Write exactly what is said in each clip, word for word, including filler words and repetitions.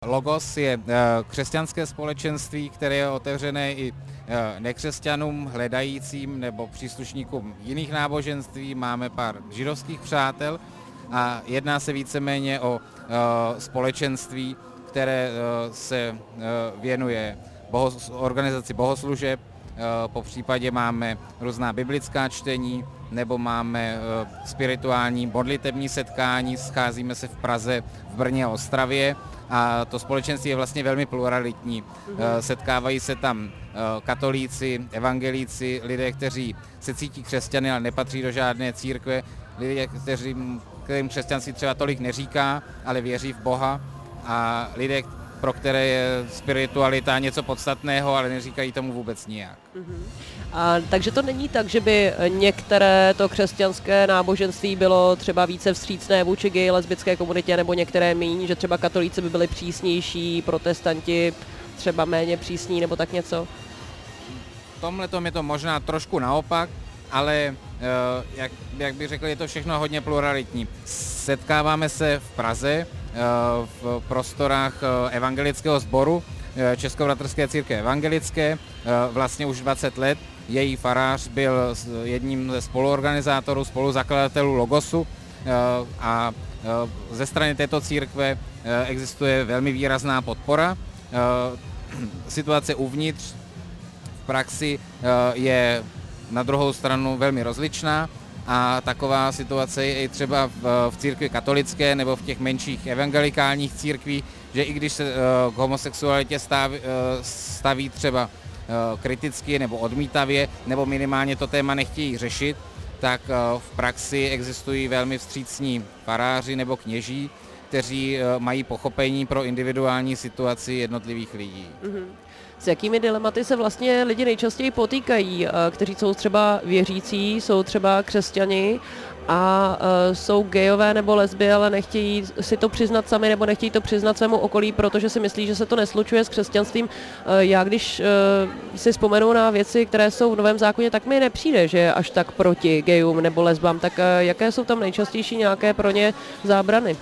Logos je křesťanské společenství, které je otevřené i nekřesťanům, hledajícím nebo příslušníkům jiných náboženství. Máme pár židovských přátel a jedná se víceméně o společenství, které se věnuje bohos, organizaci bohoslužeb. Po případě máme různá biblická čtení, nebo máme spirituální modlitební setkání, scházíme se v Praze, v Brně a Ostravě. A to společenství je vlastně velmi pluralitní. Setkávají se tam katolíci, evangelíci, lidé, kteří se cítí křesťany, ale nepatří do žádné církve, lidé, kteří, kterým křesťanství třeba tolik neříká, ale věří v Boha, a lidé, pro které je spiritualita něco podstatného, ale neříkají tomu vůbec nijak. Uh-huh. A takže to není tak, že by některé to křesťanské náboženství bylo třeba více vstřícné vůči gay, lesbické komunitě, nebo některé míň, že třeba katolíci by byli přísnější, protestanti třeba méně přísní, nebo tak něco? V tomhletom je to možná trošku naopak, ale jak, jak bych řekl, je to všechno hodně pluralitní. Setkáváme se v Praze, v prostorách evangelického sboru Českobratrské církve evangelické, vlastně už dvacet let. Její farář byl jedním ze spoluorganizátorů, spoluzakladatelů Logosu a ze strany této církve existuje velmi výrazná podpora. Situace uvnitř v praxi je na druhou stranu velmi rozličná a taková situace je i třeba v, v církvi katolické nebo v těch menších evangelikálních církvích, že i když se k homosexualitě staví, staví třeba kriticky nebo odmítavě, nebo minimálně to téma nechtějí řešit, tak v praxi existují velmi vstřícní faráři nebo kněží, kteří mají pochopení pro individuální situaci jednotlivých lidí. Mm-hmm. S jakými dilematy se vlastně lidi nejčastěji potýkají, kteří jsou třeba věřící, jsou třeba křesťani a jsou gejové nebo lesby, ale nechtějí si to přiznat sami nebo nechtějí to přiznat svému okolí, protože si myslí, že se to neslučuje s křesťanstvím. Já když si vzpomenu na věci, které jsou v Novém zákoně, tak mi nepřijde, že je až tak proti gejům nebo lesbám. Tak jaké jsou tam nejčastější nějaké pro ně zábrany?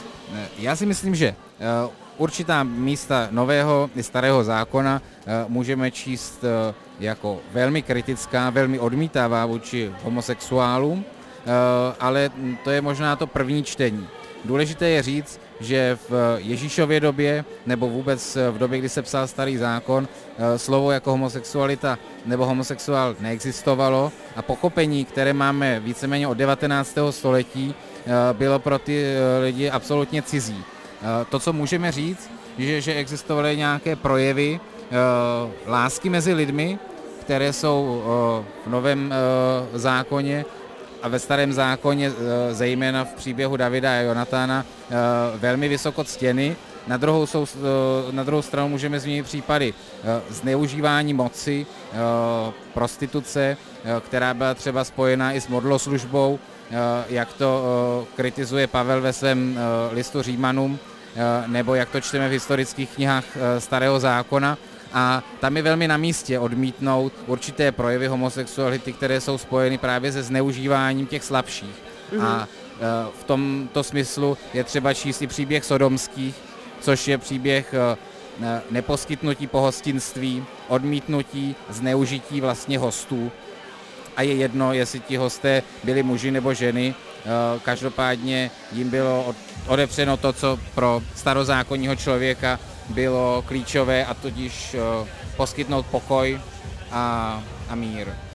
Já si myslím, že určitá místa Nového i Starého zákona můžeme číst jako velmi kritická, velmi odmítavá vůči homosexuálům, ale to je možná to první čtení. Důležité je říct, že v Ježíšově době, nebo vůbec v době, kdy se psal Starý zákon, slovo jako homosexualita nebo homosexuál neexistovalo a pochopení, které máme víceméně od devatenáctého století, bylo pro ty lidi absolutně cizí. To, co můžeme říct, je, že existovaly nějaké projevy uh, lásky mezi lidmi, které jsou uh, v Novém uh, zákoně a ve Starém zákoně, uh, zejména v příběhu Davida a Jonatána, uh, velmi vysoko ctěny. Na druhou, sou, uh, na druhou stranu můžeme zmínit případy uh, zneužívání moci, uh, prostituce, uh, která byla třeba spojená i s modloslužbou, uh, jak to uh, kritizuje Pavel ve svém uh, listu Římanům, nebo jak to čteme v historických knihách Starého zákona. A tam je velmi na místě odmítnout určité projevy homosexuality, které jsou spojeny právě se zneužíváním těch slabších. Mm-hmm. A v tomto smyslu je třeba číst i příběh Sodomských, což je příběh neposkytnutí pohostinství, odmítnutí, zneužití vlastně hostů. A je jedno, jestli ti hosté byli muži nebo ženy, každopádně jim bylo odepřeno to, co pro starozákonního člověka bylo klíčové, a tudíž poskytnout pokoj a, a mír.